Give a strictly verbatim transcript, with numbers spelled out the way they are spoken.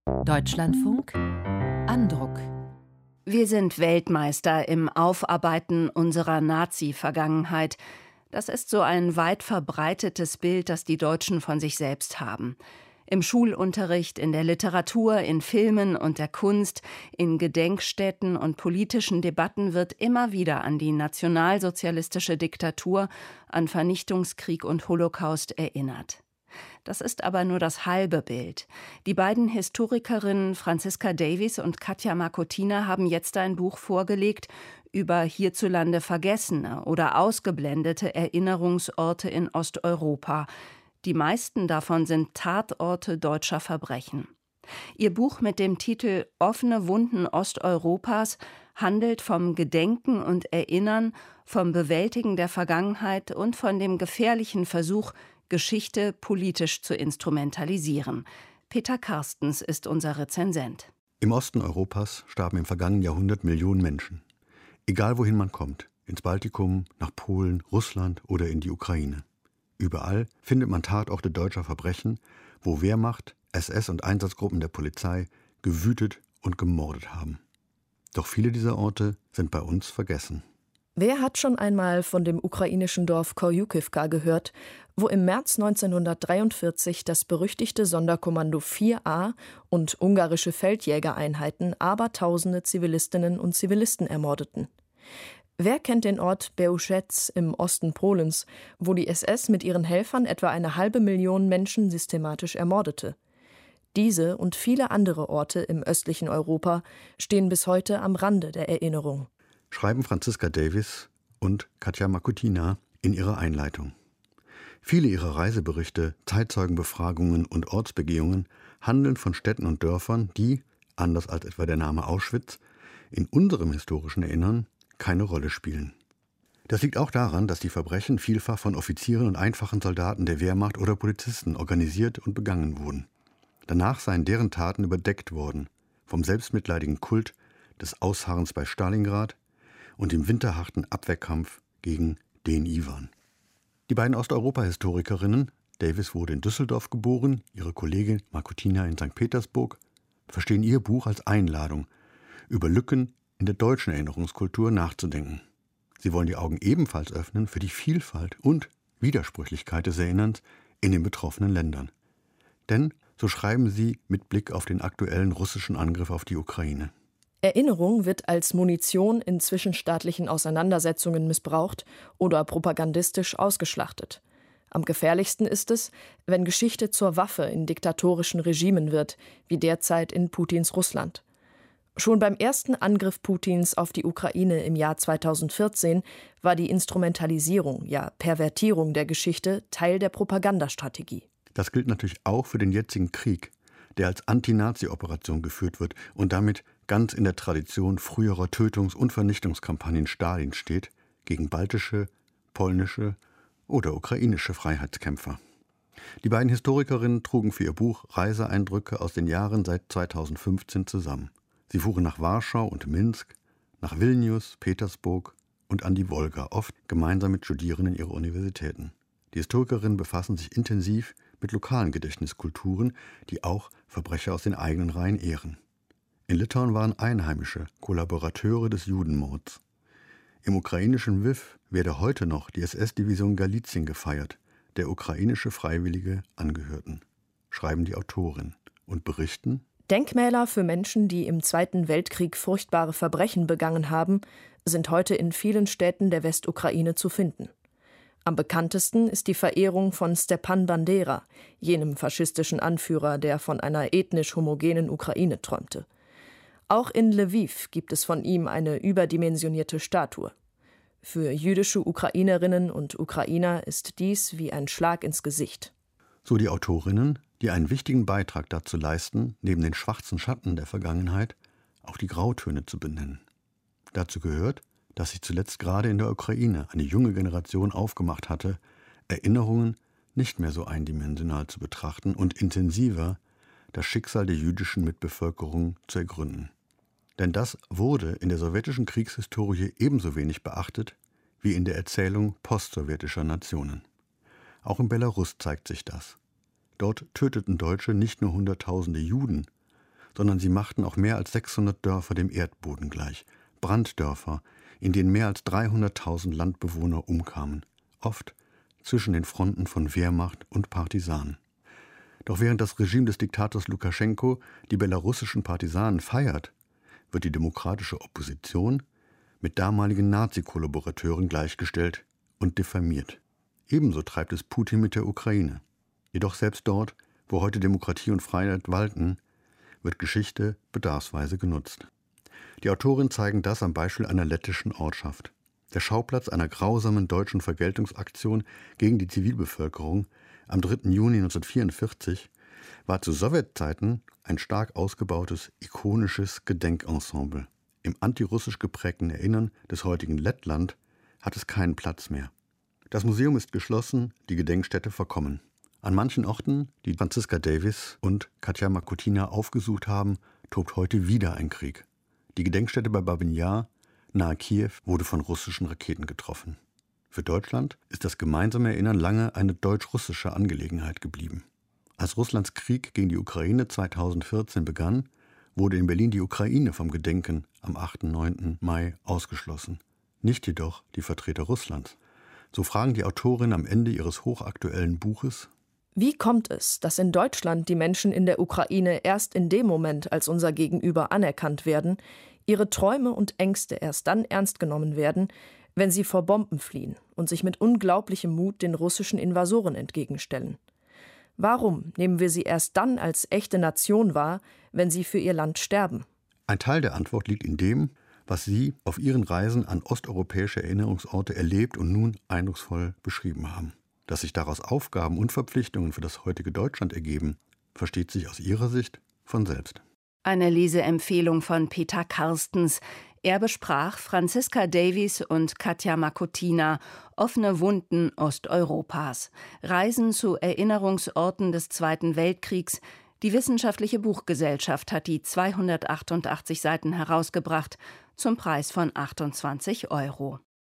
Deutschlandfunk Andruck. Wir sind Weltmeister im Aufarbeiten unserer Nazi-Vergangenheit. Das ist so ein weit verbreitetes Bild, das die Deutschen von sich selbst haben. Im Schulunterricht, in der Literatur, in Filmen und der Kunst, in Gedenkstätten und politischen Debatten wird immer wieder an die nationalsozialistische Diktatur, an Vernichtungskrieg und Holocaust erinnert. Das ist aber nur das halbe Bild. Die beiden Historikerinnen Franziska Davies und Katja Marcotina haben jetzt ein Buch vorgelegt über hierzulande vergessene oder ausgeblendete Erinnerungsorte in Osteuropa. Die meisten davon sind Tatorte deutscher Verbrechen. Ihr Buch mit dem Titel »Offene Wunden Osteuropas« handelt vom Gedenken und Erinnern, vom Bewältigen der Vergangenheit und von dem gefährlichen Versuch, Geschichte politisch zu instrumentalisieren. Peter Carstens ist unser Rezensent. Im Osten Europas starben im vergangenen Jahrhundert Millionen Menschen. Egal wohin man kommt, ins Baltikum, nach Polen, Russland oder in die Ukraine. Überall findet man Tatorte deutscher Verbrechen, wo Wehrmacht, S S und Einsatzgruppen der Polizei gewütet und gemordet haben. Doch viele dieser Orte sind bei uns vergessen. Wer hat schon einmal von dem ukrainischen Dorf Korjukivka gehört, wo im März neunzehnhundertdreiundvierzig das berüchtigte Sonderkommando vier A und ungarische Feldjägereinheiten abertausende Zivilistinnen und Zivilisten ermordeten? Wer kennt den Ort Bełżec im Osten Polens, wo die S S mit ihren Helfern etwa eine halbe Million Menschen systematisch ermordete? Diese und viele andere Orte im östlichen Europa stehen bis heute am Rande der Erinnerung. Schreiben Franziska Davies und Katja Marcotina in ihrer Einleitung. Viele ihrer Reiseberichte, Zeitzeugenbefragungen und Ortsbegehungen handeln von Städten und Dörfern, die, anders als etwa der Name Auschwitz, in unserem historischen Erinnern keine Rolle spielen. Das liegt auch daran, dass die Verbrechen vielfach von Offizieren und einfachen Soldaten der Wehrmacht oder Polizisten organisiert und begangen wurden. Danach seien deren Taten überdeckt worden, vom selbstmitleidigen Kult des Ausharrens bei Stalingrad und dem winterharten Abwehrkampf gegen den Iwan. Die beiden Osteuropa-Historikerinnen, Davies wurde in Düsseldorf geboren, ihre Kollegin Marcotina in Sankt Petersburg, verstehen ihr Buch als Einladung, über Lücken in der deutschen Erinnerungskultur nachzudenken. Sie wollen die Augen ebenfalls öffnen für die Vielfalt und Widersprüchlichkeit des Erinnerns in den betroffenen Ländern. Denn, so schreiben sie mit Blick auf den aktuellen russischen Angriff auf die Ukraine: Erinnerung wird als Munition in zwischenstaatlichen Auseinandersetzungen missbraucht oder propagandistisch ausgeschlachtet. Am gefährlichsten ist es, wenn Geschichte zur Waffe in diktatorischen Regimen wird, wie derzeit in Putins Russland. Schon beim ersten Angriff Putins auf die Ukraine im Jahr zweitausendvierzehn war die Instrumentalisierung, ja Pervertierung der Geschichte Teil der Propagandastrategie. Das gilt natürlich auch für den jetzigen Krieg, der als Anti-Nazi-Operation geführt wird und damit ganz in der Tradition früherer Tötungs- und Vernichtungskampagnen Stalins steht, gegen baltische, polnische oder ukrainische Freiheitskämpfer. Die beiden Historikerinnen trugen für ihr Buch Reiseeindrücke aus den Jahren seit zweitausendfünfzehn zusammen. Sie fuhren nach Warschau und Minsk, nach Vilnius, Petersburg und an die Wolga, oft gemeinsam mit Studierenden ihrer Universitäten. Die Historikerinnen befassen sich intensiv mit lokalen Gedächtniskulturen, die auch Verbrecher aus den eigenen Reihen ehren. In Litauen waren Einheimische Kollaborateure des Judenmords. Im ukrainischen Lwiw werde heute noch die S S-Division Galizien gefeiert, der ukrainische Freiwillige angehörten, schreiben die Autoren und berichten: Denkmäler für Menschen, die im Zweiten Weltkrieg furchtbare Verbrechen begangen haben, sind heute in vielen Städten der Westukraine zu finden. Am bekanntesten ist die Verehrung von Stepan Bandera, jenem faschistischen Anführer, der von einer ethnisch homogenen Ukraine träumte. Auch in Lwiw gibt es von ihm eine überdimensionierte Statue. Für jüdische Ukrainerinnen und Ukrainer ist dies wie ein Schlag ins Gesicht. So die Autorinnen, die einen wichtigen Beitrag dazu leisten, neben den schwarzen Schatten der Vergangenheit auch die Grautöne zu benennen. Dazu gehört, dass sich zuletzt gerade in der Ukraine eine junge Generation aufgemacht hatte, Erinnerungen nicht mehr so eindimensional zu betrachten und intensiver das Schicksal der jüdischen Mitbevölkerung zu ergründen. Denn das wurde in der sowjetischen Kriegshistorie ebenso wenig beachtet wie in der Erzählung postsowjetischer Nationen. Auch in Belarus zeigt sich das. Dort töteten Deutsche nicht nur Hunderttausende Juden, sondern sie machten auch mehr als sechshundert Dörfer dem Erdboden gleich. Branddörfer, in denen mehr als dreihunderttausend Landbewohner umkamen. Oft zwischen den Fronten von Wehrmacht und Partisanen. Doch während das Regime des Diktators Lukaschenko die belarussischen Partisanen feiert, wird die demokratische Opposition mit damaligen Nazi-Kollaborateuren gleichgestellt und diffamiert. Ebenso treibt es Putin mit der Ukraine. Jedoch selbst dort, wo heute Demokratie und Freiheit walten, wird Geschichte bedarfsweise genutzt. Die Autoren zeigen das am Beispiel einer lettischen Ortschaft. Der Schauplatz einer grausamen deutschen Vergeltungsaktion gegen die Zivilbevölkerung am dritten Juni neunzehnhundertvierundvierzig war zu Sowjetzeiten ein stark ausgebautes, ikonisches Gedenkensemble. Im antirussisch geprägten Erinnern des heutigen Lettland hat es keinen Platz mehr. Das Museum ist geschlossen, die Gedenkstätte verkommen. An manchen Orten, die Franziska Davies und Katja Makutina aufgesucht haben, tobt heute wieder ein Krieg. Die Gedenkstätte bei Babyn Jar nahe Kiew wurde von russischen Raketen getroffen. Für Deutschland ist das gemeinsame Erinnern lange eine deutsch-russische Angelegenheit geblieben. Als Russlands Krieg gegen die Ukraine zweitausendvierzehn begann, wurde in Berlin die Ukraine vom Gedenken am achten und neunten Mai ausgeschlossen. Nicht jedoch die Vertreter Russlands. So fragen die Autorinnen am Ende ihres hochaktuellen Buches: Wie kommt es, dass in Deutschland die Menschen in der Ukraine erst in dem Moment, als unser Gegenüber anerkannt werden, ihre Träume und Ängste erst dann ernst genommen werden, wenn sie vor Bomben fliehen und sich mit unglaublichem Mut den russischen Invasoren entgegenstellen? Warum nehmen wir sie erst dann als echte Nation wahr, wenn sie für ihr Land sterben? Ein Teil der Antwort liegt in dem, was Sie auf Ihren Reisen an osteuropäische Erinnerungsorte erlebt und nun eindrucksvoll beschrieben haben. Dass sich daraus Aufgaben und Verpflichtungen für das heutige Deutschland ergeben, versteht sich aus Ihrer Sicht von selbst. Eine Leseempfehlung von Peter Karstens. Er besprach Franziska Davies und Katja Makutina, Offene Wunden Osteuropas. Reisen zu Erinnerungsorten des Zweiten Weltkriegs. Die Wissenschaftliche Buchgesellschaft hat die zweihundertachtundachtzig Seiten herausgebracht, zum Preis von achtundzwanzig Euro.